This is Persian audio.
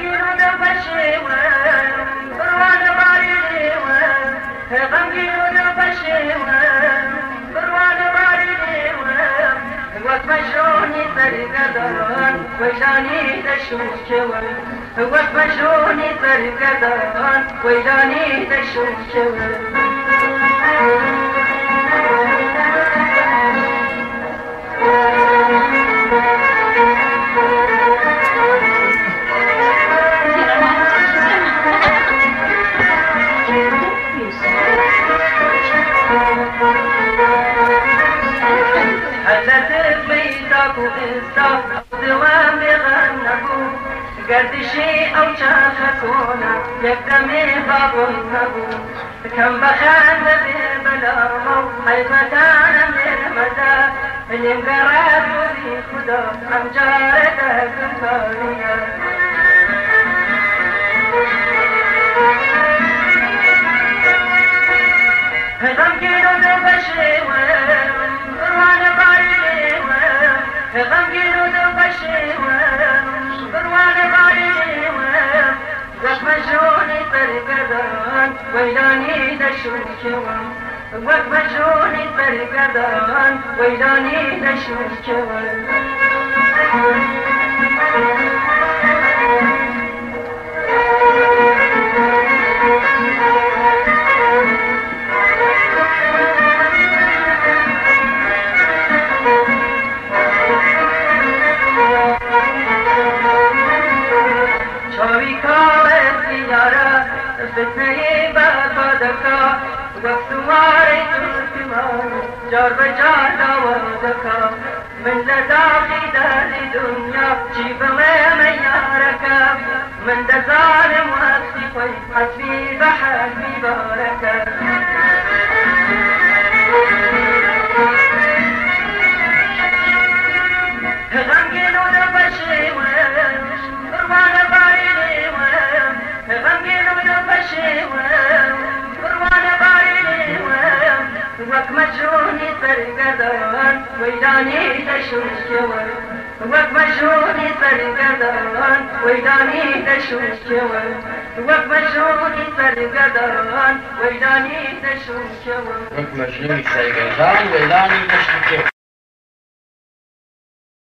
غمگین و دلبشیوم بروان باریدیوم غمگین و دلبشیوم بروان باریدیوم وقت مجرونی سرگردان وجدانی دشوشکوم وقت مجرونی سرگردان وجدانی دشوشکوم دوام بغنبو گردشی او چاخکونا یک دمی بابون نبو کم بخند ببلامو حیبتانم نرمدا نیم گرد بودی خدا هم جارده کمکاریا غمگین و دلبشیوم بروان باریوم غمگین و دلبشیوم بروان باریوم وقت مجرونی سرگردان ویدانی دشوشکوم وقت مجرونی سرگردان ویدانی دشوشکوم فتنه بربادکا وقتواری ترکمان جار بجار داودکا من لداخی داری دنیا جیبم میارکا من دزارم وقتی خوی حسبی بحسبی بارکا غمگین و دلبشیوم بروان باریدیوم غمگین و دلبشیوم بروان باریدیوم وقت مجرونی سرگردان ویدانی دشوشکوم وقت مجرونی سرگردان ویدانی دشوشکوم وقت مجرونی سرگردان ویدانی دشوشکوم وقت مجرونی سرگردان ویدانی دشوشکوم